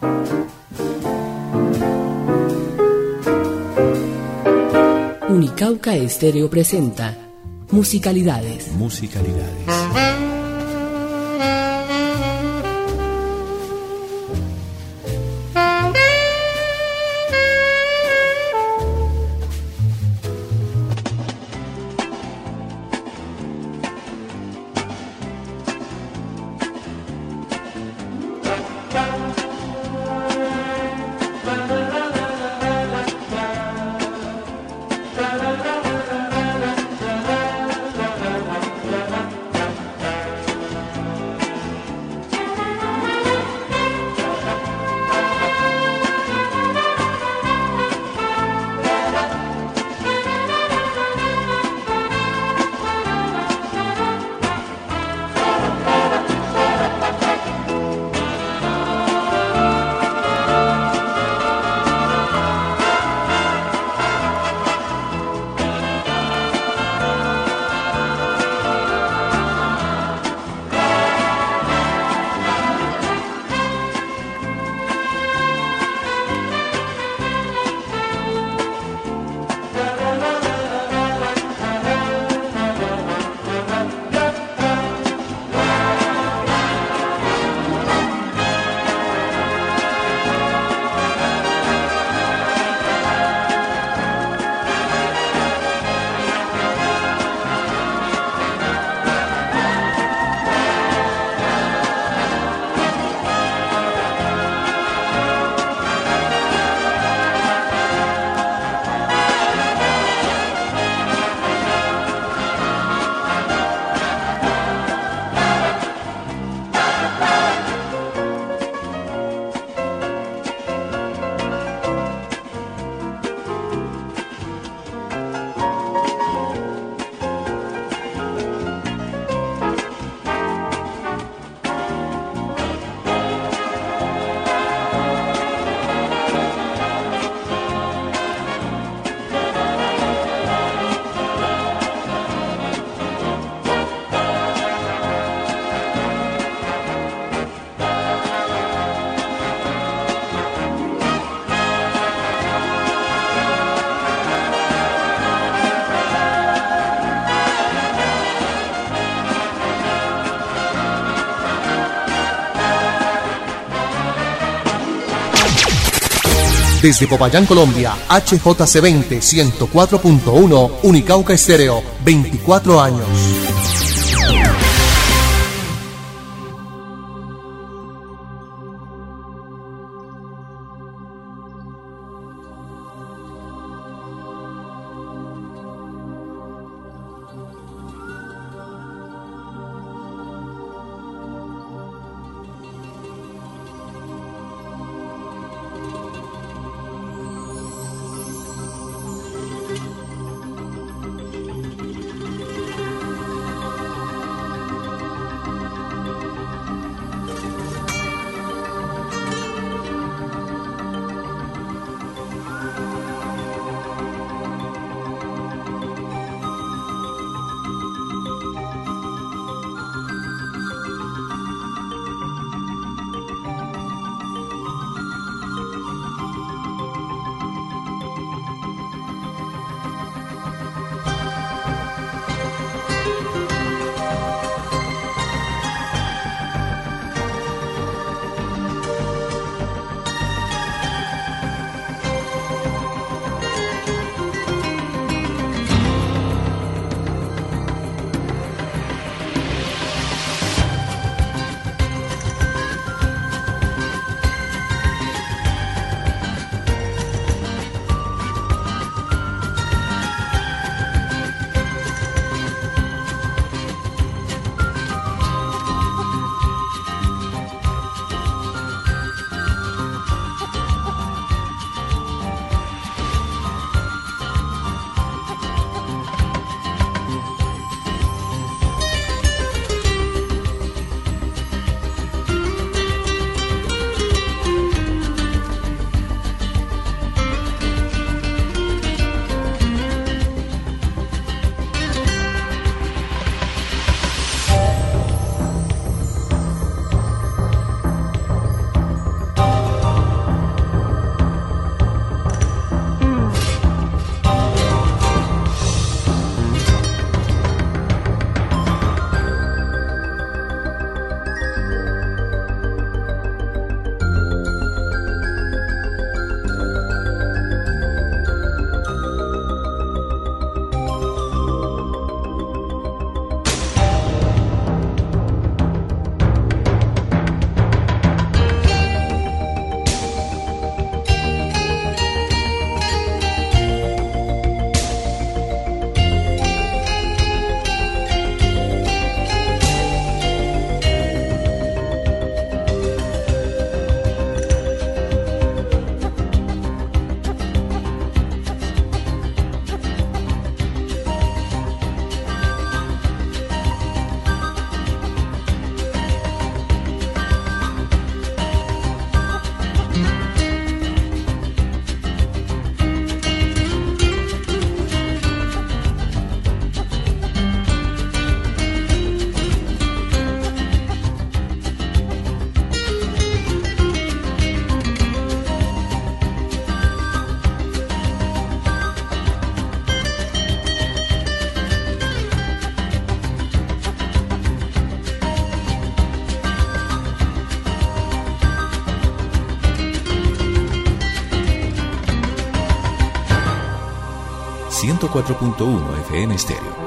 Unicauca Estéreo presenta Musicalidades. Desde Popayán, Colombia, HJC20 104.1, Unicauca Estéreo, 24 años. 104.1 FM Estéreo.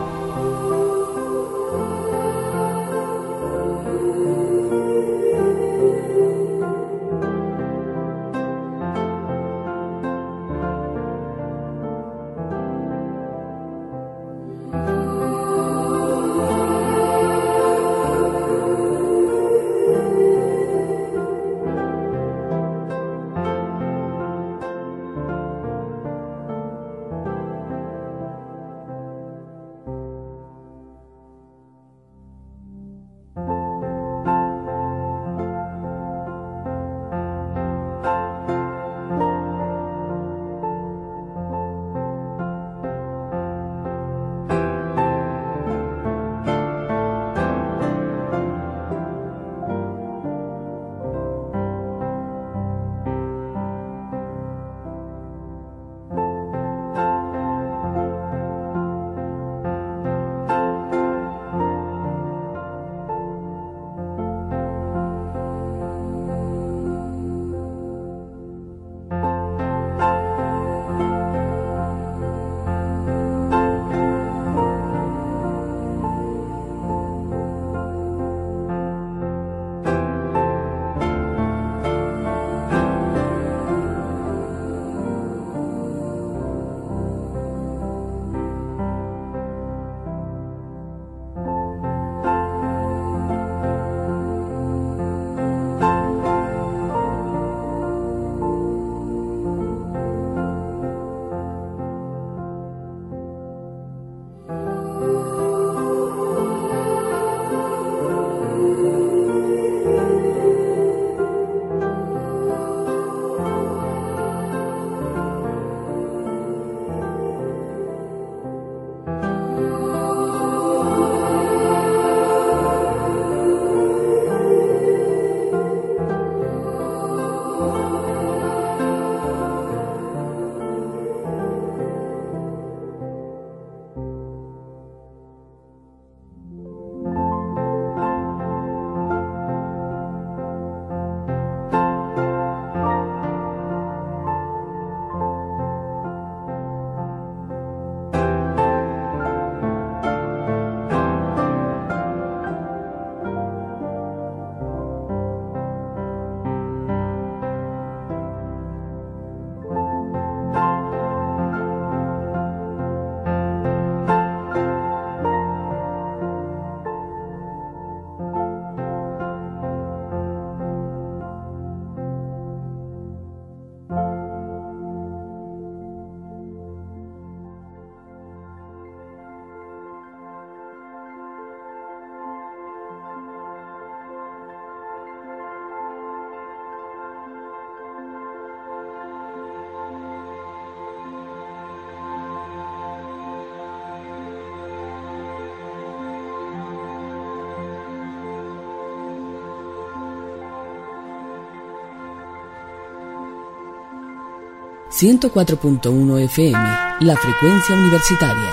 ...104.1 FM... ...la frecuencia universitaria.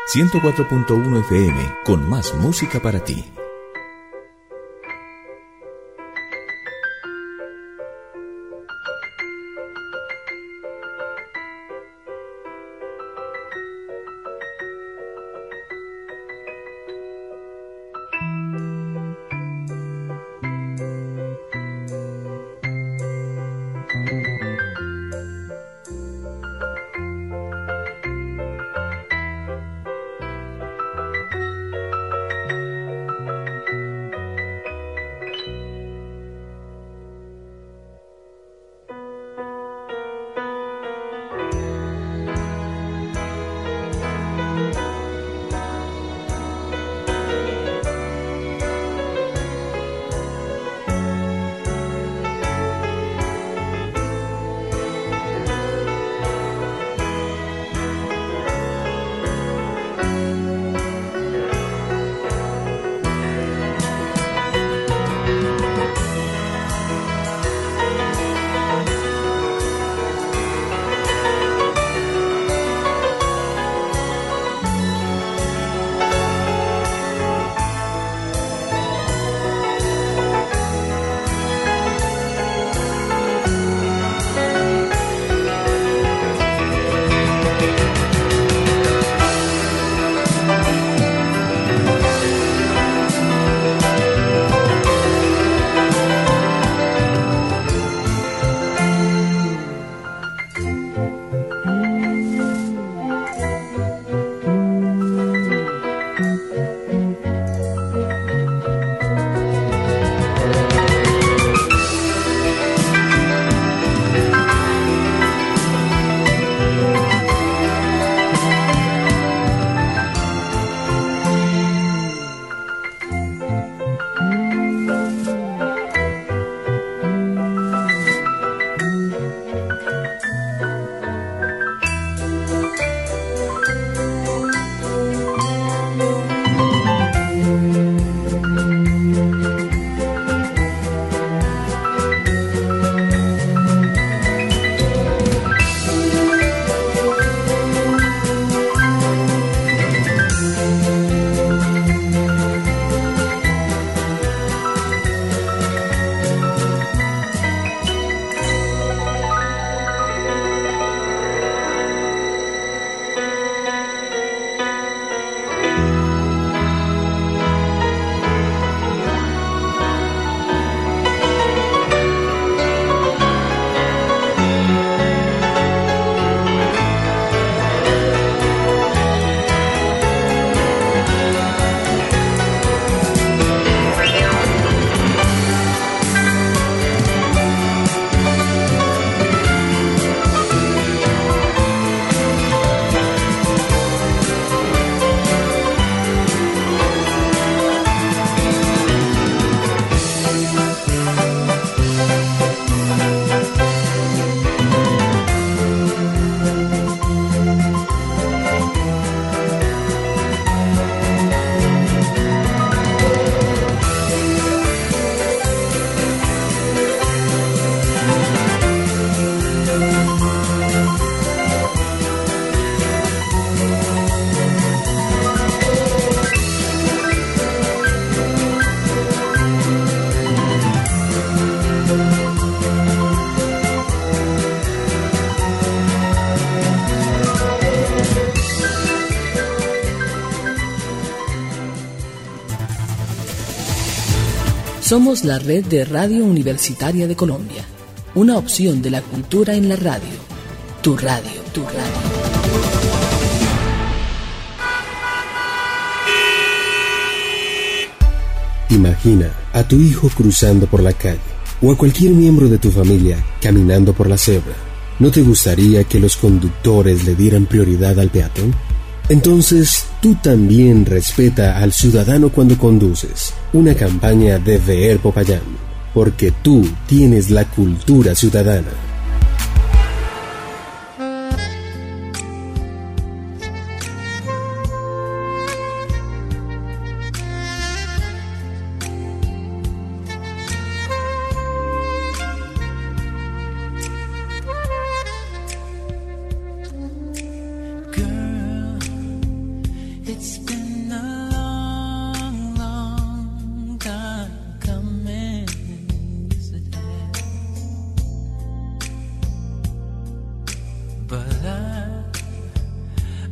104.1 FM, con más música para ti. Somos la red de Radio Universitaria de Colombia, una opción de la cultura en la radio. Tu radio, tu radio. Imagina a tu hijo cruzando por la calle o a cualquier miembro de tu familia caminando por la cebra. ¿No te gustaría que los conductores le dieran prioridad al peatón? Entonces, tú también respeta al ciudadano cuando conduces. Una campaña de VR Popayán, porque tú tienes la cultura ciudadana.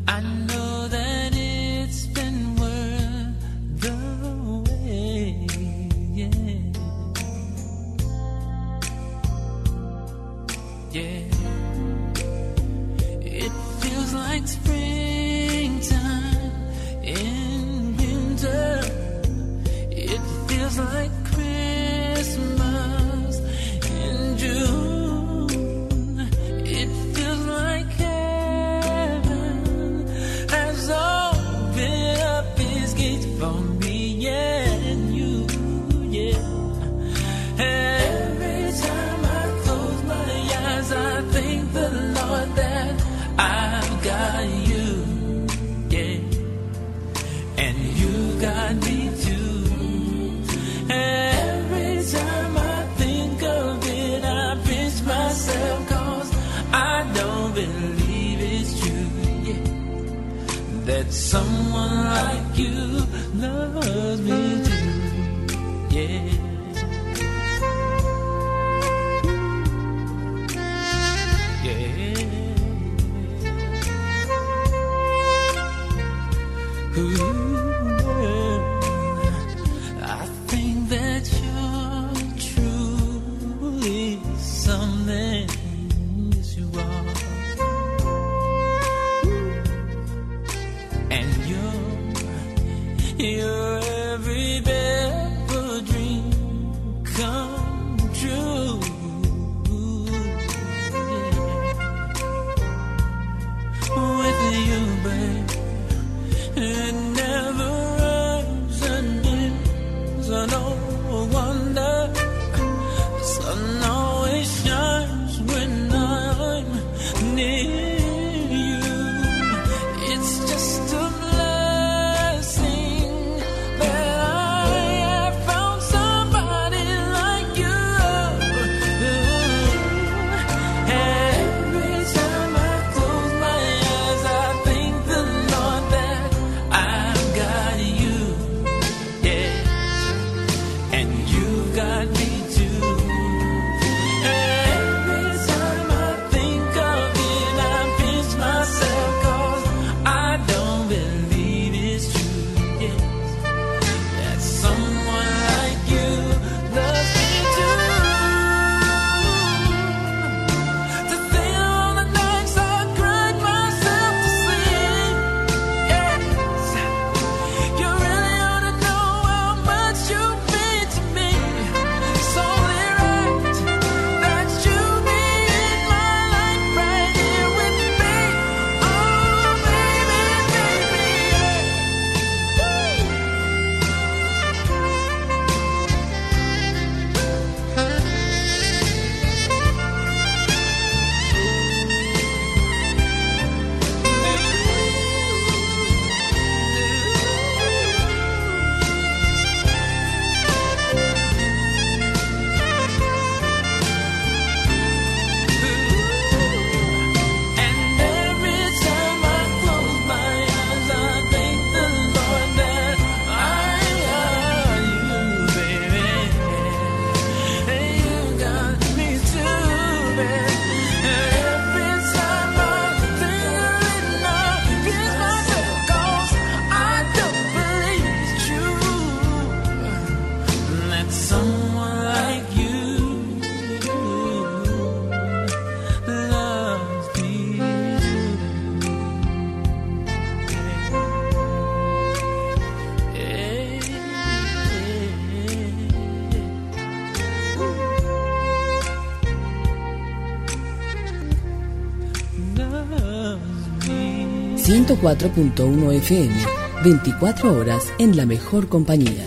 I know that it's been worth the wait. Yeah. Yeah. It feels like springtime in winter. It feels like Christmas in June. It feels like heaven has opened up its gates for me, yeah, and you, yeah. Every time I close my eyes, I thank the Lord that I've got you, yeah, and you got me too. Every time I think of it, I pinch myself, 'cause I don't believe it's true, yeah, that someone like you loves me too, yeah. I think that you're truly something, yes you are, and you're every barefoot dream come true. With you, babe, it never ends and ends. No wonder the sun always shines when I'm near you. It's just a blessing that I have found somebody like you. Every time I close my eyes, I thank the Lord that I've got you, yeah, and you got me too. Every time I think of it, I pinch myself, 'cause I don't believe it's true, yes, that someone like you loves me too. To think all the nights I cried myself to sleep, yes, you really ought to know how much you mean to me. It's only right that you be in my life right here with me. Oh, baby, baby, yeah. And every time I close my eyes, I thank the Lord that I got you, baby, and you got me too, baby. Every time I think of it, I pinch myself, 'cause I don't believe it's true that someone like you loves me. Loves me. 104.1 FM, 24 horas en la mejor compañía.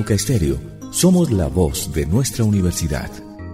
Unicauca Estéreo, somos la voz de nuestra universidad.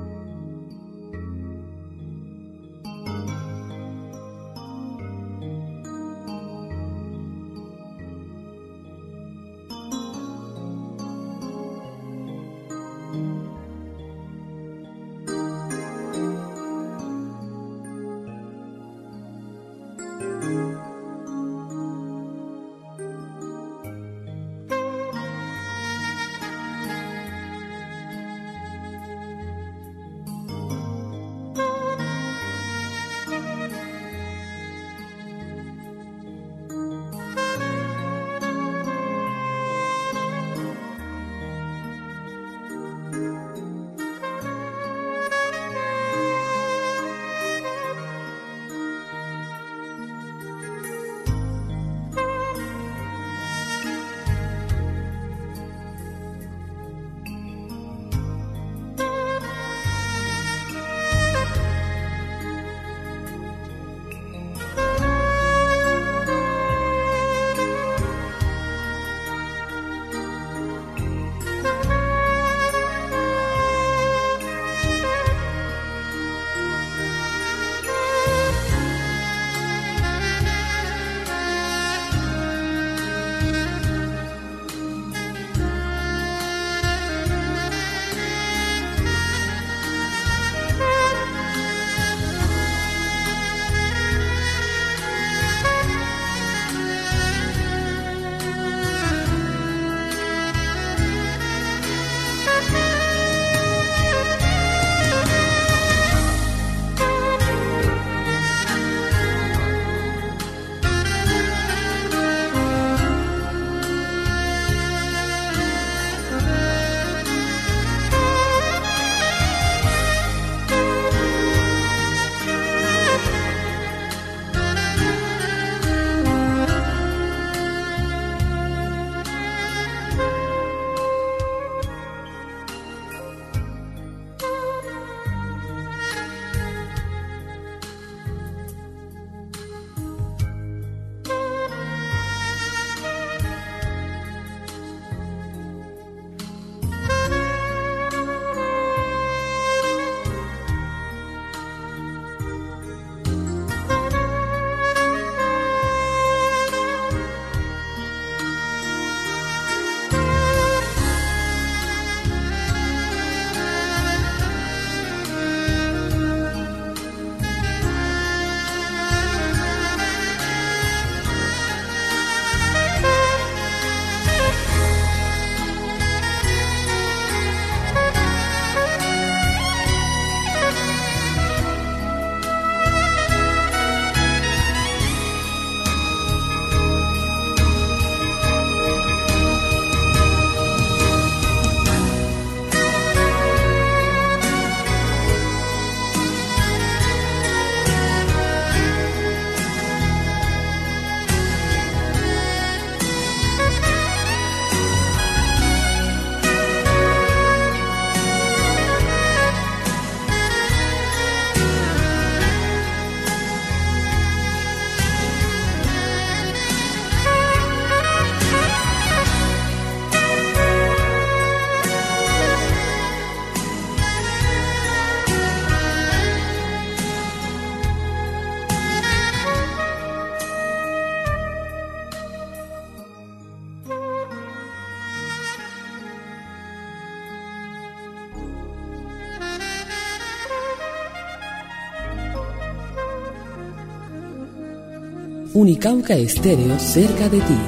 Unicauca Estéreo cerca de ti.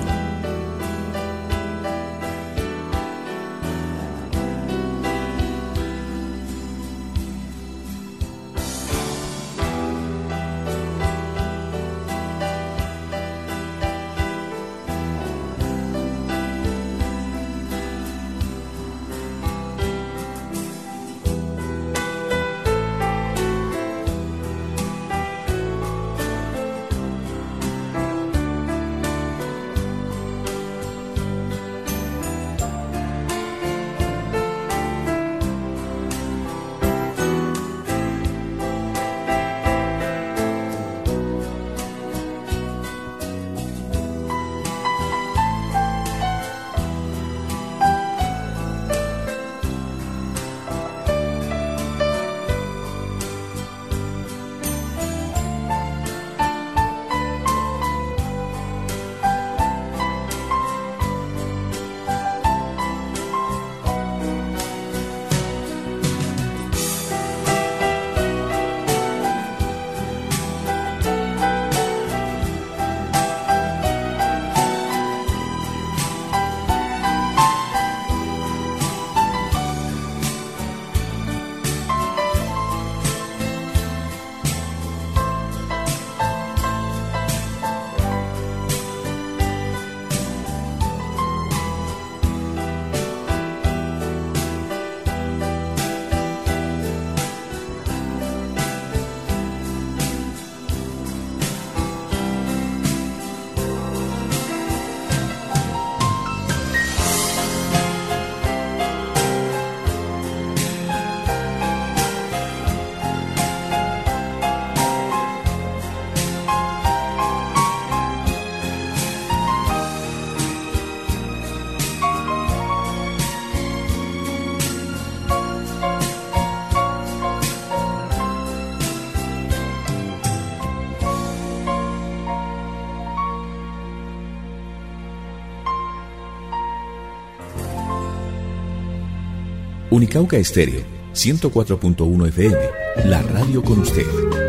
Unicauca Estéreo, 104.1 FM, la radio con usted.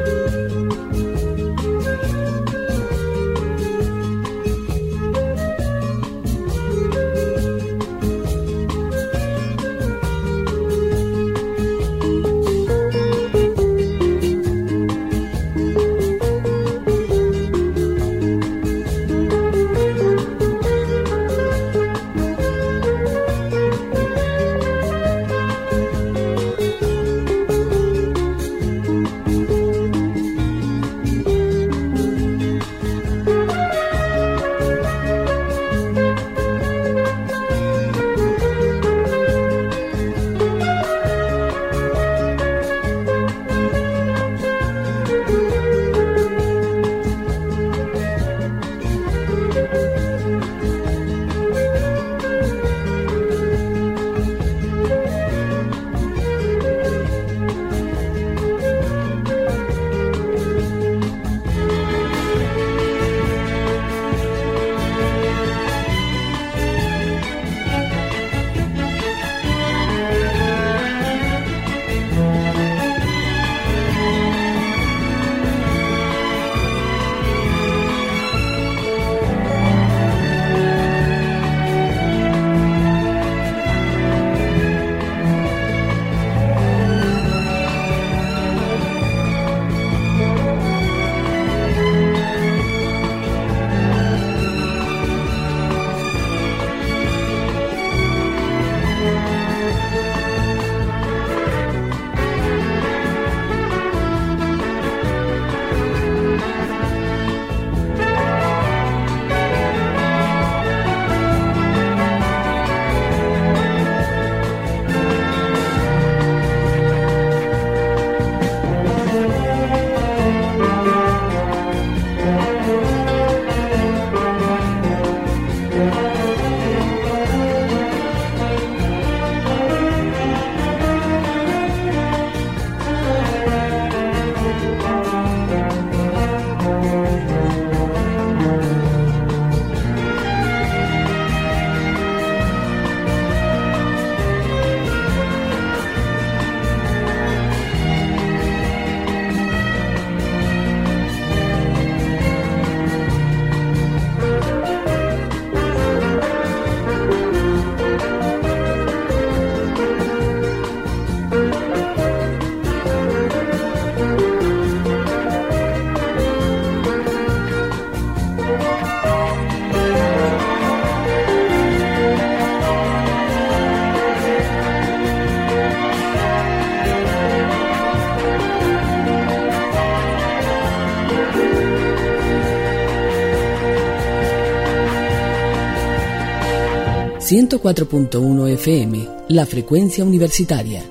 ...104.1 FM, la frecuencia universitaria.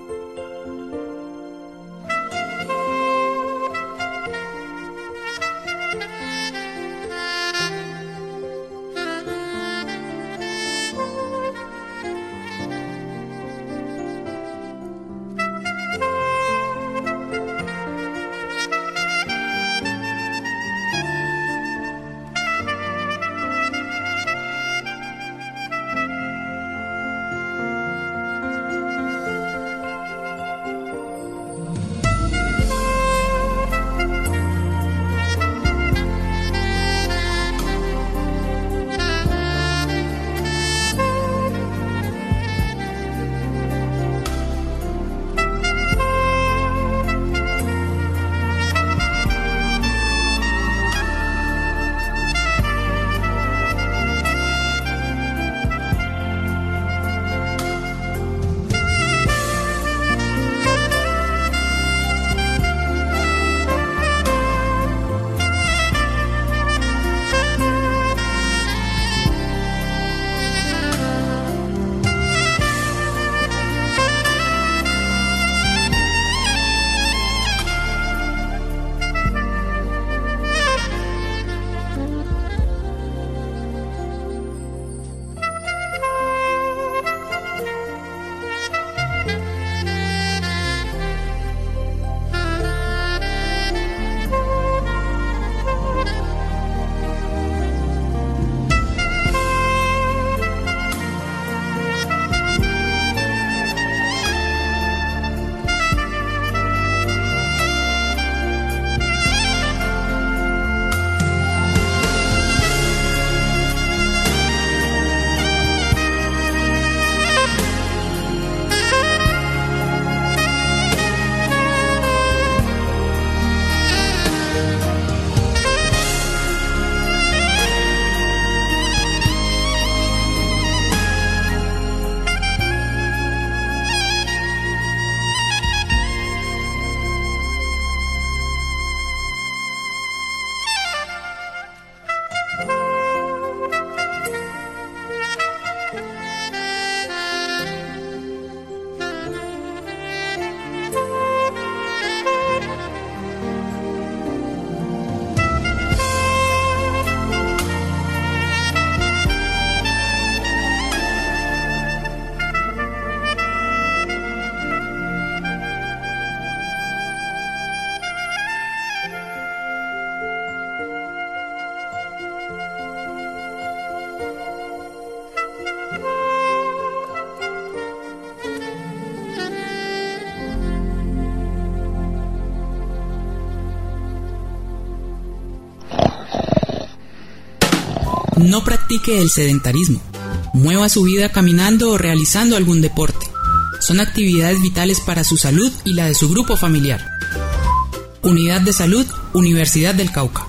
No practique el sedentarismo. Mueva su vida caminando o realizando algún deporte. Son actividades vitales para su salud y la de su grupo familiar. Unidad de Salud, Universidad del Cauca.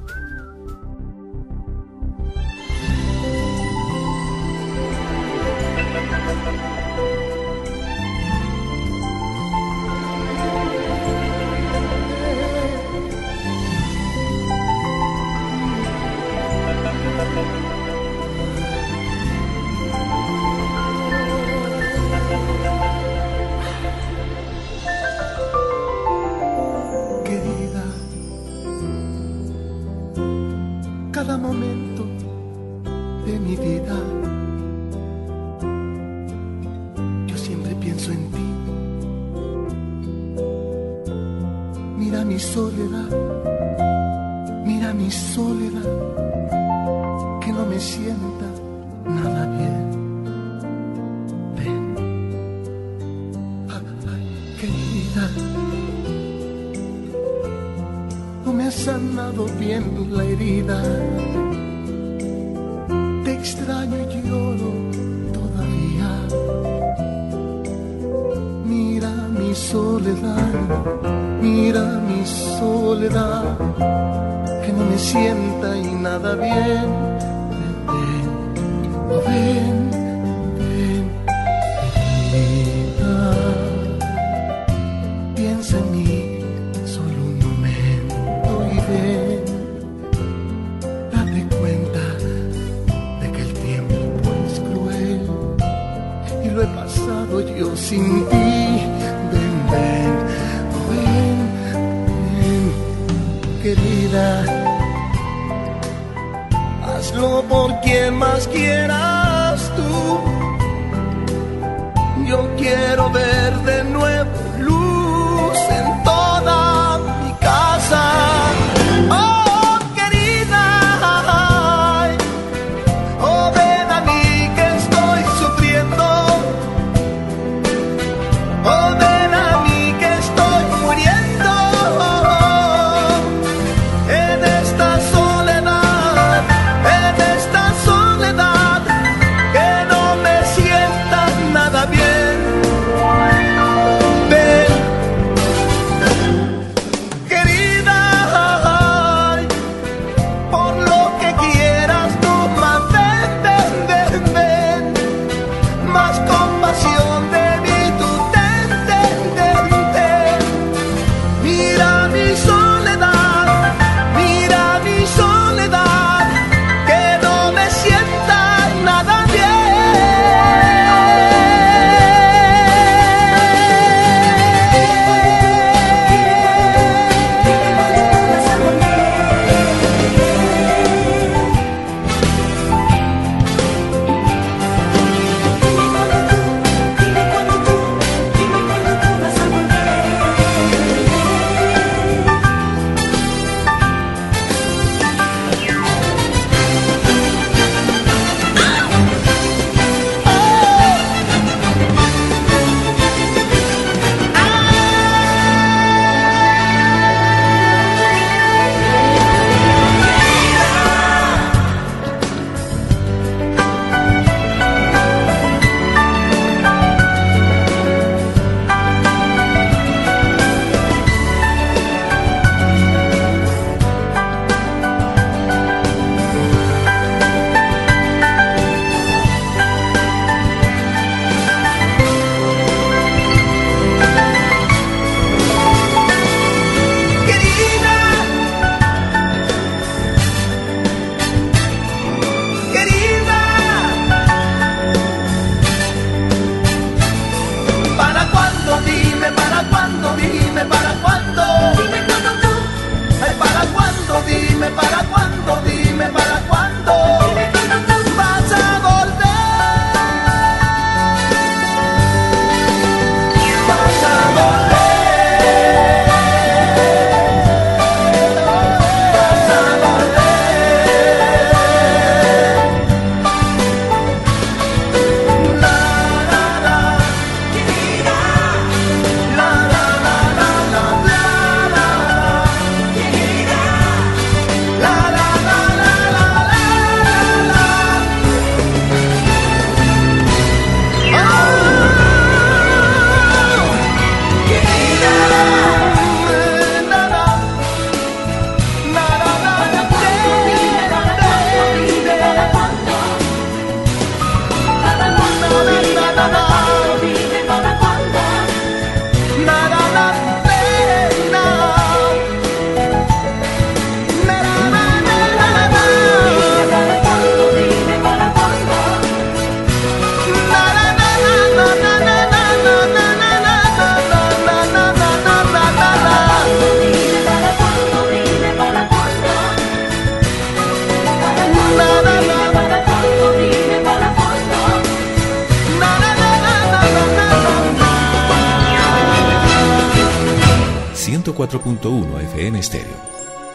Cada momento de mi vida, yo siempre pienso en ti. Mira mi soledad, que no me sienta nada bien. Ven, ay, querida, no me has sanado bien la herida. Te extraño y lloro todavía. Mira mi soledad, que no me sienta y nada bien. Ven, querida, piensa en mí solo un momento y ven, date cuenta de que el tiempo es cruel y lo he pasado yo sin ti. Ven, querida, hazlo por quien más quieras tú. Yo quiero ver de nuevo luz en toda mi casa. Oh, querida, oh, ven a mí que estoy sufriendo. Oh, ven a mí que estoy muriendo. En esta soledad, 104.1 FM Estéreo.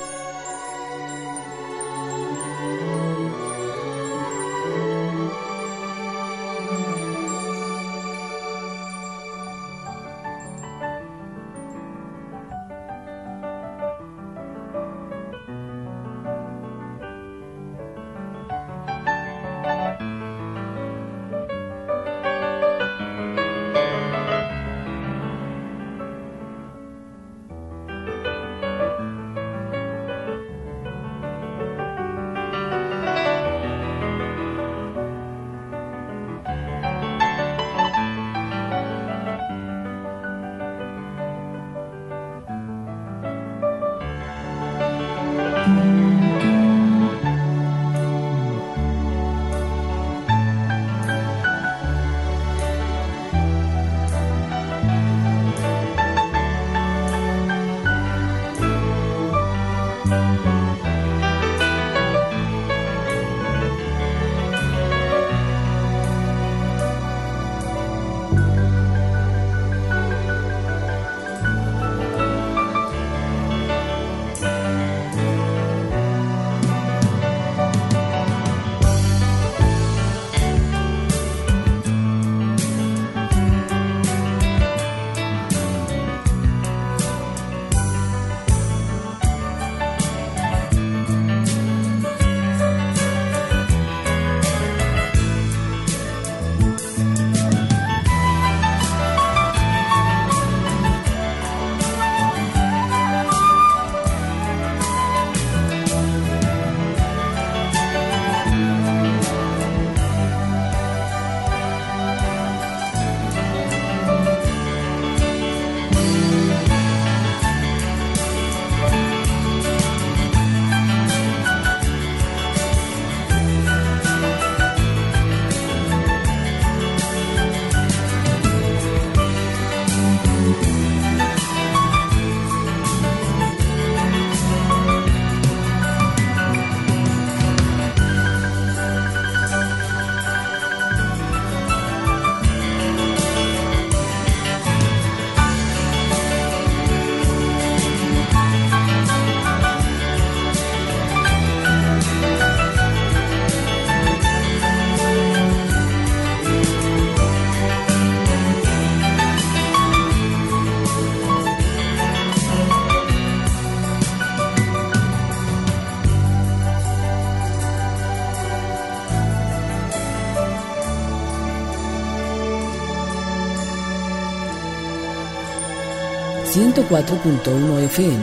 ...104.1 FM...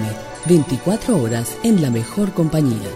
...24 horas en la mejor compañía.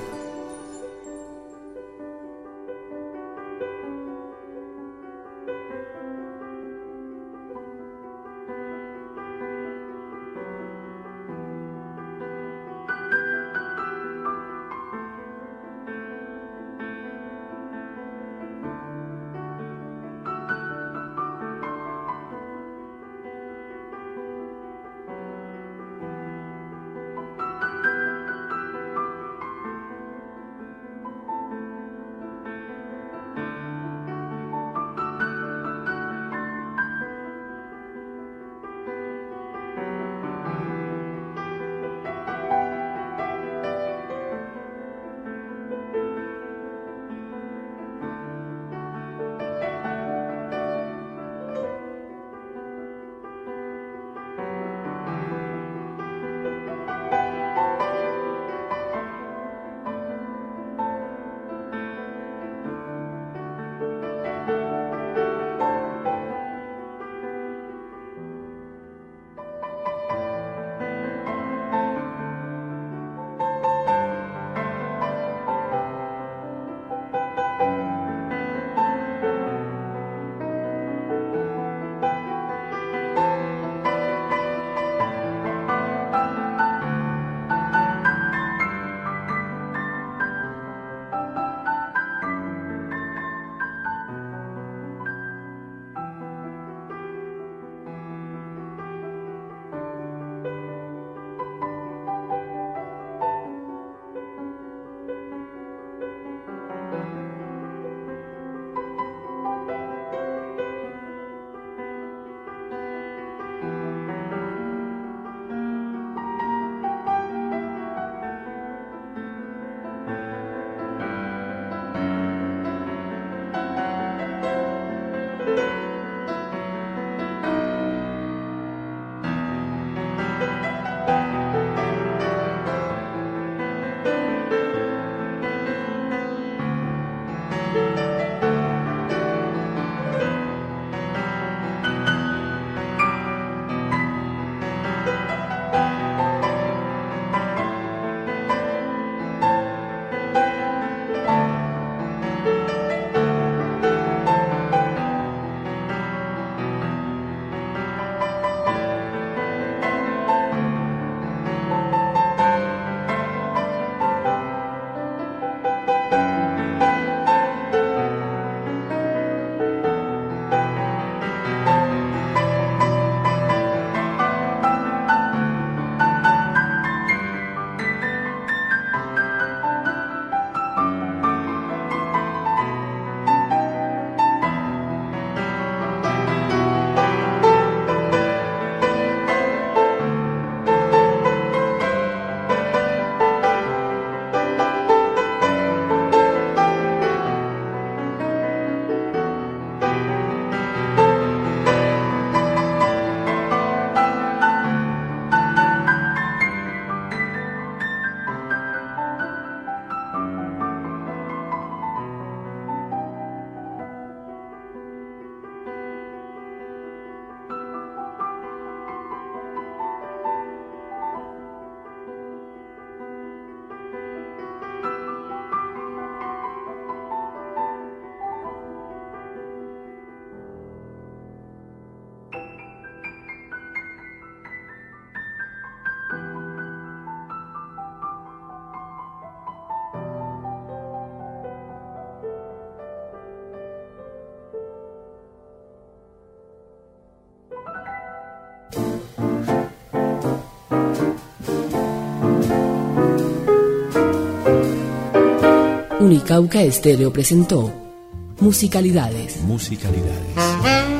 Unicauca Estéreo presentó Musicalidades. Musicalidades.